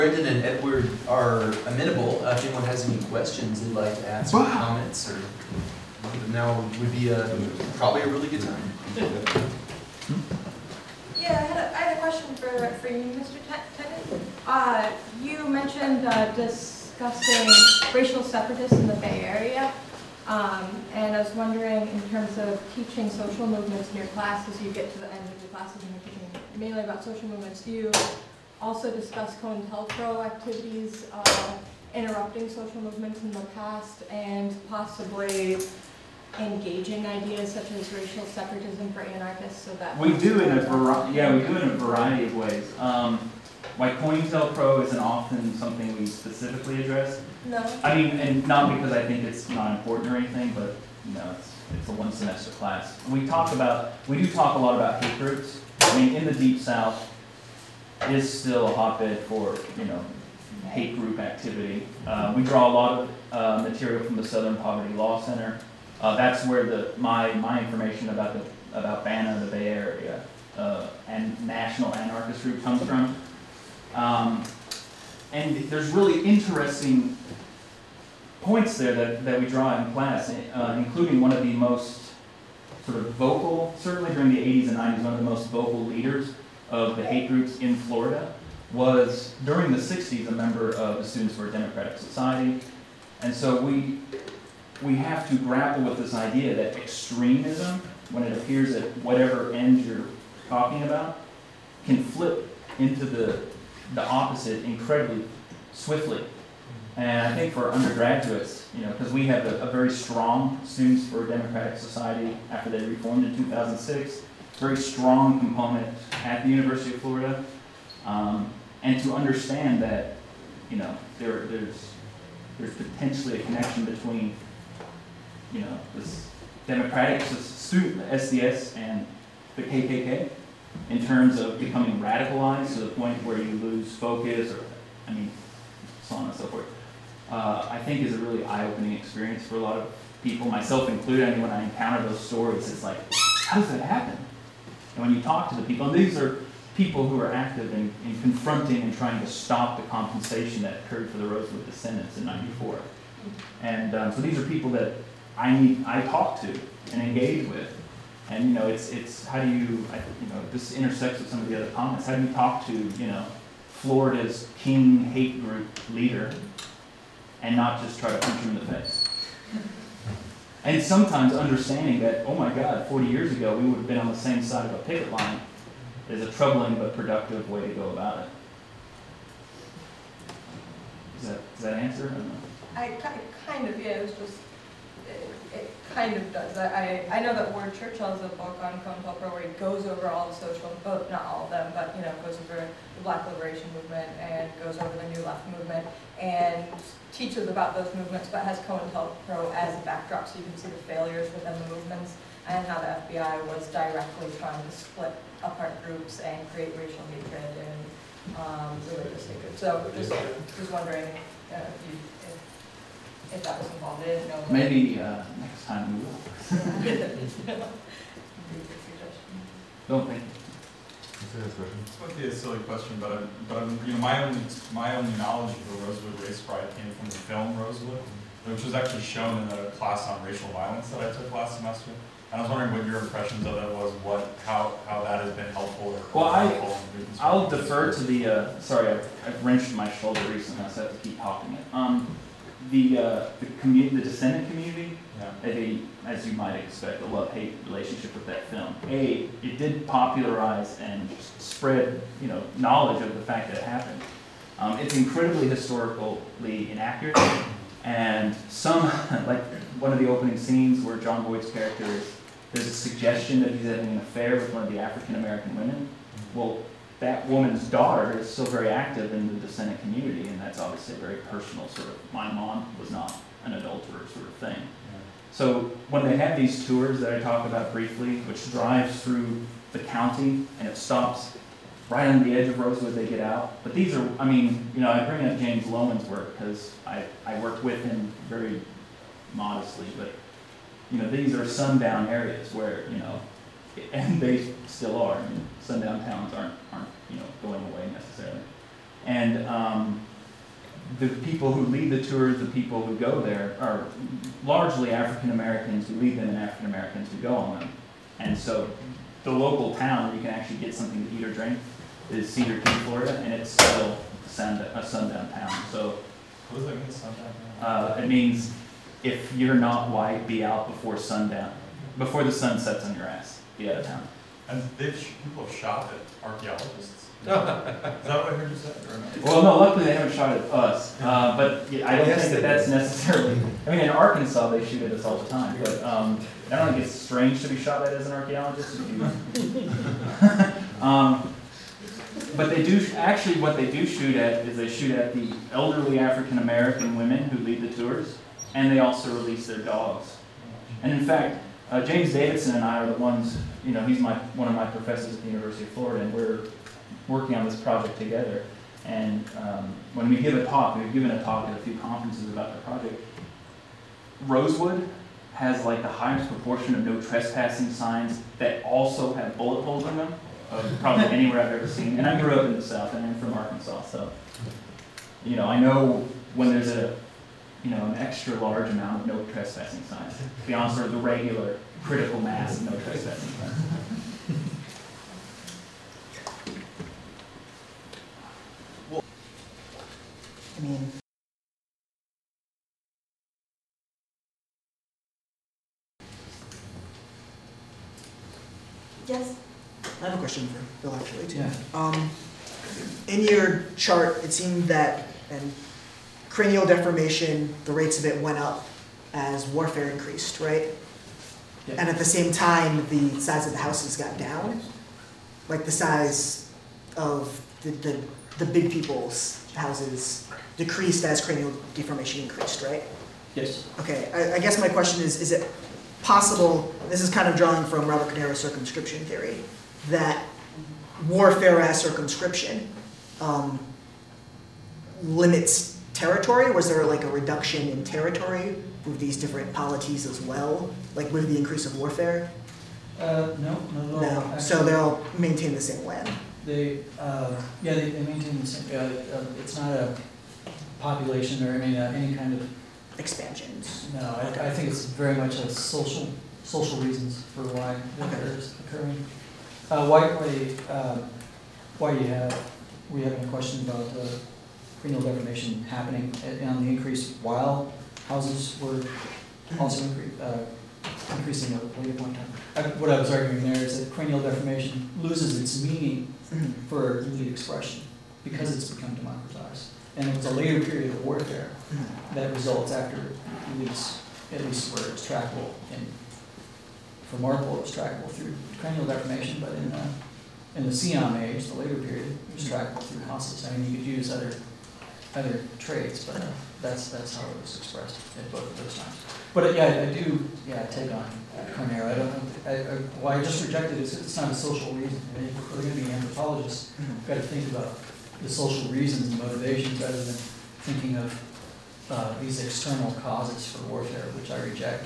Brendan and Edward are amenable. If anyone has any questions they'd like to ask or comments, or now would be probably a really good time. Yeah, I had a question for you, Mr. Tennant. You mentioned discussing racial separatists in the Bay Area, and I was wondering, in terms of teaching social movements in your class, as you get to the end of your classes and you're teaching mainly about social movements, do you also discuss COINTELPRO activities interrupting social movements in the past and possibly engaging ideas such as racial separatism for anarchists, so that we do in a variety of ways. Like COINTELPRO isn't often something we specifically address. No. I mean, and not because I think it's not important or anything, but it's a one semester class. We do talk a lot about hate groups. I mean, in the Deep South is still a hotbed for hate group activity. We draw a lot of material from the Southern Poverty Law Center. That's where my information about BANA, the Bay Area, and National Anarchist Group comes from. And there's really interesting points there that we draw in class, including one of the most sort of vocal, certainly during the 80s and 90s, one of the most vocal leaders of the hate groups in Florida was, during the 60s, a member of the Students for a Democratic Society. And so we have to grapple with this idea that extremism, when it appears at whatever end you're talking about, can flip into the opposite incredibly swiftly. And I think for undergraduates, because we have a very strong Students for a Democratic Society after they reformed in 2006, very strong component at the University of Florida, and to understand that, there's potentially a connection between, this Democratic student, SDS, and the KKK, in terms of becoming radicalized to the point where you lose focus, or, so on and so forth. I think is a really eye-opening experience for a lot of people, myself included. When I encounter those stories, it's like, how does that happen? And when you talk to the people, and these are people who are active in confronting and trying to stop the compensation that occurred for the Rosewood descendants in '94. And so these are people that I talk to and engage with. And it's how do you, this intersects with some of the other comments. How do you talk to Florida's king hate group leader and not just try to punch him in the face? And sometimes understanding that, oh my God, 40 years ago we would have been on the same side of a picket line is a troubling but productive way to go about it. Does that answer? I don't know. Kind of, yeah, it was just, it kind of does. I know that Ward Churchill has a book on COINTELPRO where he goes over all the social, not all of them, but goes over the Black Liberation Movement and goes over the New Left movement and teaches about those movements, but has COINTELPRO as a backdrop so you can see the failures within the movements and how the FBI was directly trying to split apart groups and create racial hatred and religious hatred. So just wondering if that was involved. I didn't know. Maybe next time we will. Don't think. This might be a silly question, but my only knowledge of the Rosewood Race Pride came from the film Rosewood, which was actually shown in a class on racial violence that I took last semester. And I was wondering what your impressions of it was, how that has been helpful or helpful. I'll defer to the. Sorry, I've wrenched my shoulder recently, so I have to keep talking it. The descendant community, as you might expect, a love-hate relationship with that film. It did popularize and spread, knowledge of the fact that it happened. It's incredibly historically inaccurate, and some, like one of the opening scenes where John Boyd's character there's a suggestion that he's having an affair with one of the African-American women. Well, that woman's daughter is still very active in the descendant community, and that's obviously a very personal sort of, my mom was not an adulterer sort of thing. Yeah. So when they have these tours that I talk about briefly, which drives through the county, and it stops right on the edge of Rosewood, they get out. But these are, I bring up James Lowen's work because I worked with him very modestly, but these are sundown areas where, and they still are. Sundown towns aren't going away necessarily. And the people who lead the tours, the people who go there, are largely African Americans who lead them and African Americans who go on them. And so the local town where you can actually get something to eat or drink is Cedar Key, Florida, and it's still a sundown town. So What does that mean, sundown? it means if you're not white, be out before sundown, before the sun sets on your ass. Be out of town. And people have shot at archaeologists. Is that what I heard you say? Or no? Well, no, luckily they haven't shot at us, but yeah, I don't think that that's necessarily. I mean, in Arkansas they shoot at us all the time, but I don't think it's strange to be shot at as an archaeologist. But they do actually what they do shoot at is they shoot at the elderly African American women who lead the tours, and they also release their dogs. And in fact, James Davidson and I are the ones. You know, he's one of my professors at the University of Florida, and we're working on this project together. And when we give a talk, we've given a talk at a few conferences about the project. Rosewood has like the highest proportion of no trespassing signs that also have bullet holes in them of probably anywhere I've ever seen. And I grew up in the South, and I'm from Arkansas, so you know I know when there's an extra large amount of no trespassing signs beyond sort of the regular critical mass of no trespassing signs. I mean, Yes. I have a question for Bill actually too. Yeah. In your chart, it seemed that cranial deformation, the rates of it went up as warfare increased, right? Yeah. And at the same time, the size of the houses got down, like the size of the big people's houses decreased as cranial deformation increased, right? Yes. Okay, I guess my question is it possible, this is kind of drawing from Robert Canero's circumscription theory, that warfare as circumscription limits territory? Was there like a reduction in territory with these different polities as well, like with the increase of warfare? No, not at all. No, so Actually, they'll maintain the same land. they maintain the same, it's not a population or any kind of, Expansions. no, I think it's very much a social reasons for why warfare is occurring. Why we have a question about cranial deformation happening on the increase while houses were also increasing at a later point in time. What I was arguing there is that cranial deformation loses its meaning for elite expression because it's become democratized. And it was a later period of warfare that results after elites, at least where it's trackable. And for Marple, it was trackable through cranial deformation, but in the Siam age, the later period, it was trackable through houses. I mean, you could use other traits, but that's how it was expressed at both of those times. But I do take on Carnero. I don't know. Why I just rejected it is it's not a social reason. I mean, if we're going to be anthropologists, we've got to think about the social reasons and motivations rather than thinking of these external causes for warfare, which I reject.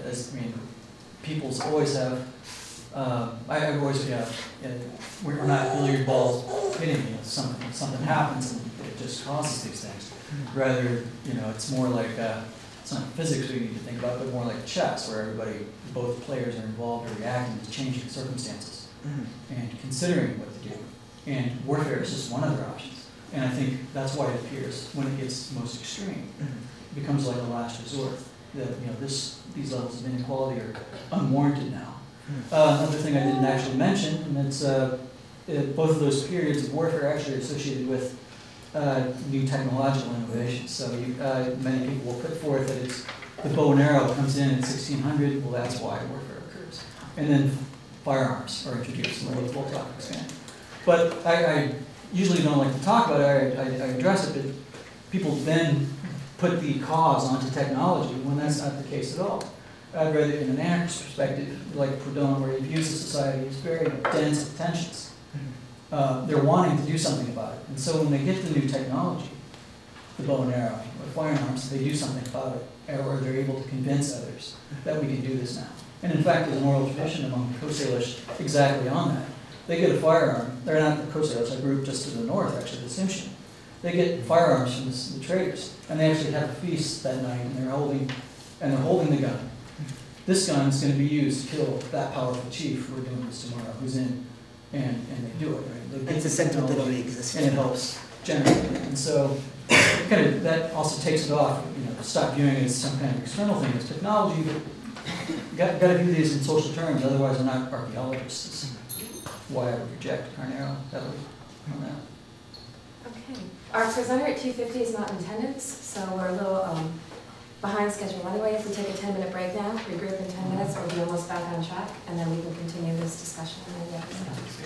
Peoples always have. I've always, we're not billiard balls hitting you. Something happens and it just causes these things. Rather, it's more like it's not physics we need to think about, but more like chess, where both players are involved or reacting to changing circumstances and considering what to do. And warfare is just one of their options. And I think that's why it appears when it gets most extreme. It becomes like a last resort. That these levels of inequality are unwarranted now. Another thing I didn't actually mention, and it's both of those periods of warfare actually are associated with new technological innovations. So many people will put forth that it's the bow and arrow comes in 1600. Well, that's why warfare occurs. And then firearms are introduced, and we'll talk expand. But I usually don't like to talk about it. I address it, but people then put the cause onto technology when that's not the case at all. I'd rather, in an anarchist perspective, like Proudhon, where he views a society as very dense with tensions. They're wanting to do something about it. And so when they get the new technology, the bow and arrow, or firearms, they do something about it, or they're able to convince others that we can do this now. And in fact, there's an oral tradition among the Coast Salish exactly on that. They get a firearm, they're not the Coast Salish, a group just to the north, actually, the Tsimshian. they get firearms from the traders, and they actually have a feast that night, and they're holding the gun. This gun is gonna be used to kill that powerful chief, we're doing this tomorrow, who's in, and they do it, right? They get It's a the sentiment that technology, already exists. and it helps generate it. And so, kind of, that also takes it off, stop viewing it as some kind of external thing, it's technology, but gotta view these in social terms, otherwise we're not archaeologists. Is why I would reject Carnero heavily on that. Okay. Our presenter at 2:50 is not in attendance, so we're a little behind schedule anyway. If we take a 10-minute break now, regroup in 10 minutes, we'll be almost back on track, and then we can continue this discussion.